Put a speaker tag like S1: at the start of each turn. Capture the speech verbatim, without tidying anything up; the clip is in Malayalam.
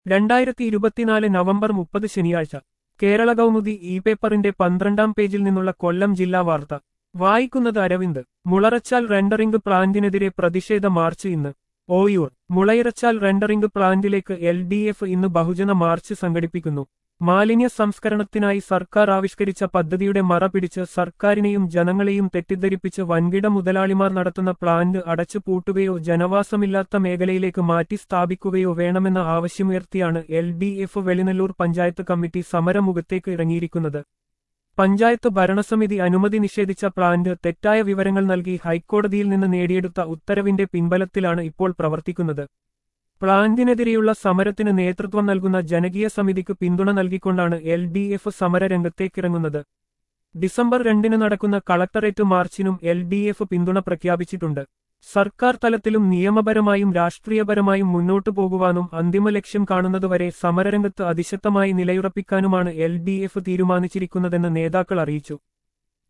S1: രണ്ടായിരത്തി ഇരുപത്തിനാല് നവംബർ മുപ്പത് ശനിയാഴ്ച കേരള കൗമുദി ഇ പേപ്പറിന്റെ പന്ത്രണ്ടാം പേജിൽ നിന്നുള്ള കൊല്ലം ജില്ലാ വാർത്ത വായിക്കുന്നത് അരവിന്ദ്. മുളറച്ചാൽ റെൻഡറിംഗ് പ്ലാന്റിനെതിരെ പ്രതിഷേധ മാർച്ച് ഇന്ന്. ഓയൂർ. മുളയിറച്ചാൽ റെൻഡറിംഗ് പ്ലാന്റിലേക്ക് എൽ ഡി എഫ് ഇന്ന് ബഹുജന മാർച്ച് സംഘടിപ്പിക്കുന്നു. മാലിന്യ സംസ്കരണത്തിനായി സർക്കാർ ആവിഷ്കരിച്ച പദ്ധതിയുടെ മറ പിടിച്ച് സർക്കാരിനെയും ജനങ്ങളെയും തെറ്റിദ്ധരിപ്പിച്ച് വൻകിട മുതലാളിമാർ നടത്തുന്ന പ്ലാന്റ് അടച്ചു പൂട്ടുകയോ ജനവാസമില്ലാത്ത മേഖലയിലേക്ക് മാറ്റി സ്ഥാപിക്കുകയോ വേണമെന്ന ആവശ്യമുയർത്തിയാണ് L D F Velinalloor panchayat committee സമരമുഖത്തേക്ക് ഇറങ്ങിയിരിക്കുന്നത്. പഞ്ചായത്ത് ഭരണസമിതി അനുമതി നിഷേധിച്ച പ്ലാന്റ് തെറ്റായ വിവരങ്ങൾ നൽകി ഹൈക്കോടതിയിൽ നിന്ന് നേടിയെടുത്ത ഉത്തരവിന്റെ പിൻബലത്തിലാണ് ഇപ്പോൾ പ്രവർത്തിക്കുന്നത്. പ്ലാന്റിനെതിരെയുള്ള സമരത്തിന് നേതൃത്വം നൽകുന്ന ജനകീയ സമിതിക്ക് പിന്തുണ നൽകിക്കൊണ്ടാണ് എൽ ഡി എഫ് സമരരംഗത്തേക്കിറങ്ങുന്നത്. ഡിസംബർ രണ്ടിന് നടക്കുന്ന കളക്ടറേറ്റ് മാർച്ചിനും എൽ ഡി എഫ് പിന്തുണ പ്രഖ്യാപിച്ചിട്ടുണ്ട്. സർക്കാർ തലത്തിലും നിയമപരമായും രാഷ്ട്രീയപരമായും മുന്നോട്ടു പോകുവാനും അന്തിമ ലക്ഷ്യം കാണുന്നതുവരെ സമരരംഗത്ത് അതിശക്തമായി നിലയുറപ്പിക്കാനുമാണ് എൽ ഡി എഫ് തീരുമാനിച്ചിരിക്കുന്നതെന്ന് നേതാക്കൾ അറിയിച്ചു.